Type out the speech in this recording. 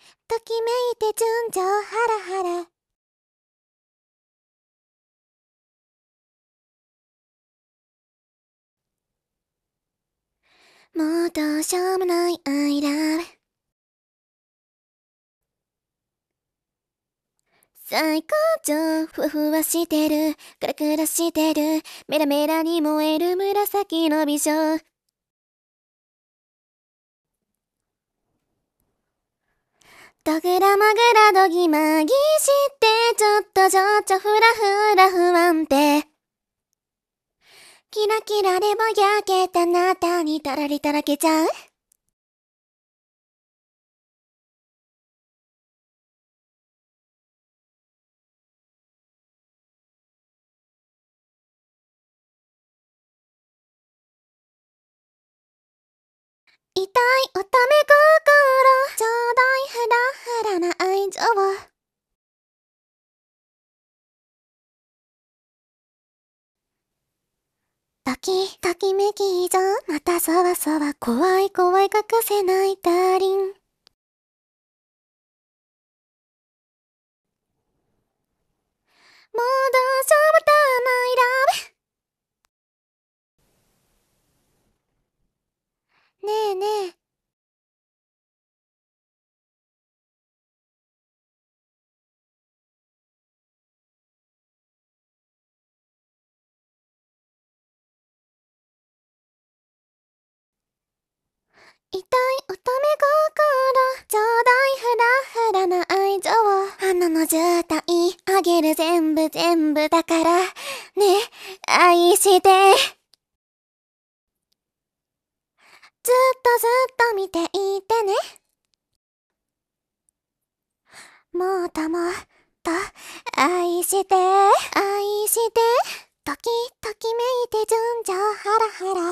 ときめいて順調ハラハラ。もうどうしようもない I love。 最高潮、ふわふわしてる、クラクラしてる、メラメラに燃える紫の美女。ドグラマグラドギマギしてちょっと情緒フラフラ不安定。キラキラでぼやけたあなたにたらりたらけちゃう。痛い乙女心、ちょうどいフラフラな愛情を。ときめき以上、またそわそわ、怖い怖い隠せないダーリン。もうどうしようもたマイラブ。ねえねえ。痛い乙女心、ちょうどいフラフラな愛情を。花の渋滞あげる全部全部だからね、愛して。ずっとずっと見ていてね。もっともっと愛して愛して。ときめいて順調ハラハラ。